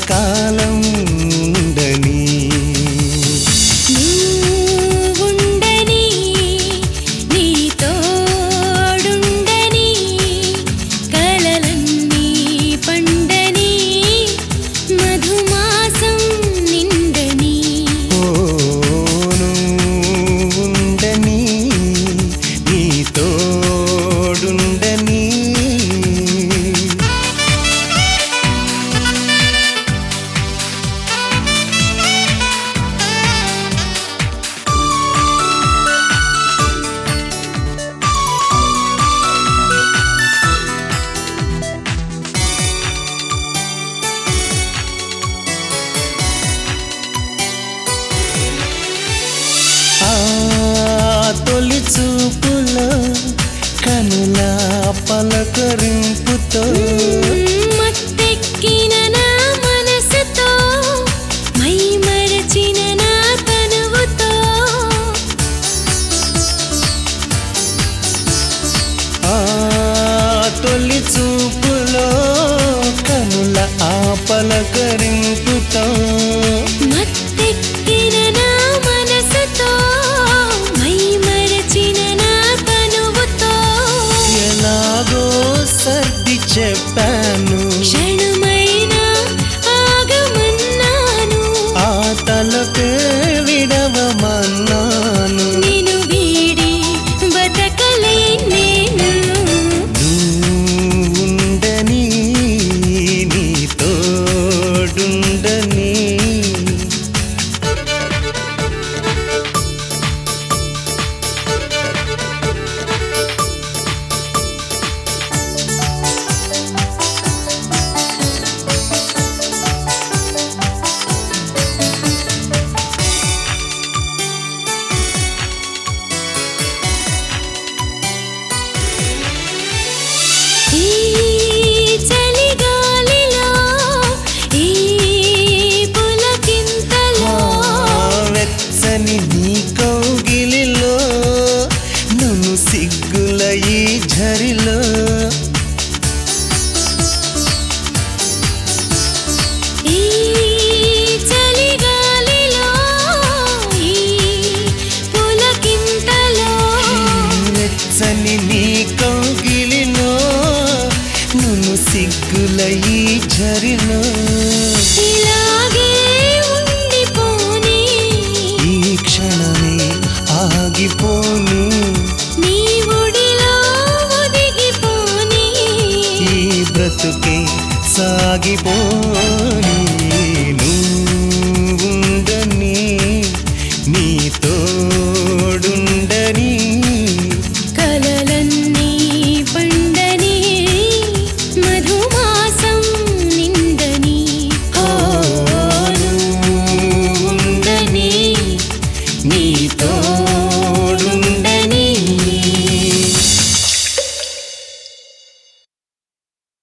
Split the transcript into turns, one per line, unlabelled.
కలకాలం ఉండని
నువ్వుండని నీ తోడుండని కలలన్నీ పండని మధుమాసం నిండని
ఉండని నీ తోడుండని తొలి చూపులో కనుల పలకరింపుతో
మత్తెక్కిన నా మనసుతో మై మరచిన నా తనువుతో
తొలి చూపులో కనుల పలకరింపుతో
మత్తెక్కిన నా మనసుతో మై మరచిన నా తనువుతో
ఎలాగో సర్ది చెప్పాను
క్షణమైనా ఆగమన్నాను
ఆ తలపే విడవమన్నాను
నిన్ను వీడి బతకలేను నేను
ఉండని నీ తోడుండని
ఈ చలిగాలిలో ఈ పులకింతలో
వెచ్చని నీ కౌగిలిలో నన్ను సిగ్గుల ఈ ఝరిలో
ఈ చలిగాలిలో ఈ పులకింతలో
వెచ్చని నీ కౌగిలిలో నన్ను సిగ్గుల ఈ ఝరిలో
ఇలాగే ఉండిపోని
ఈ క్షణమే ఆగిపోను
నీ ఒడిలో ఒదిగిపోని
ఈ బ్రతుకే సాగిపోను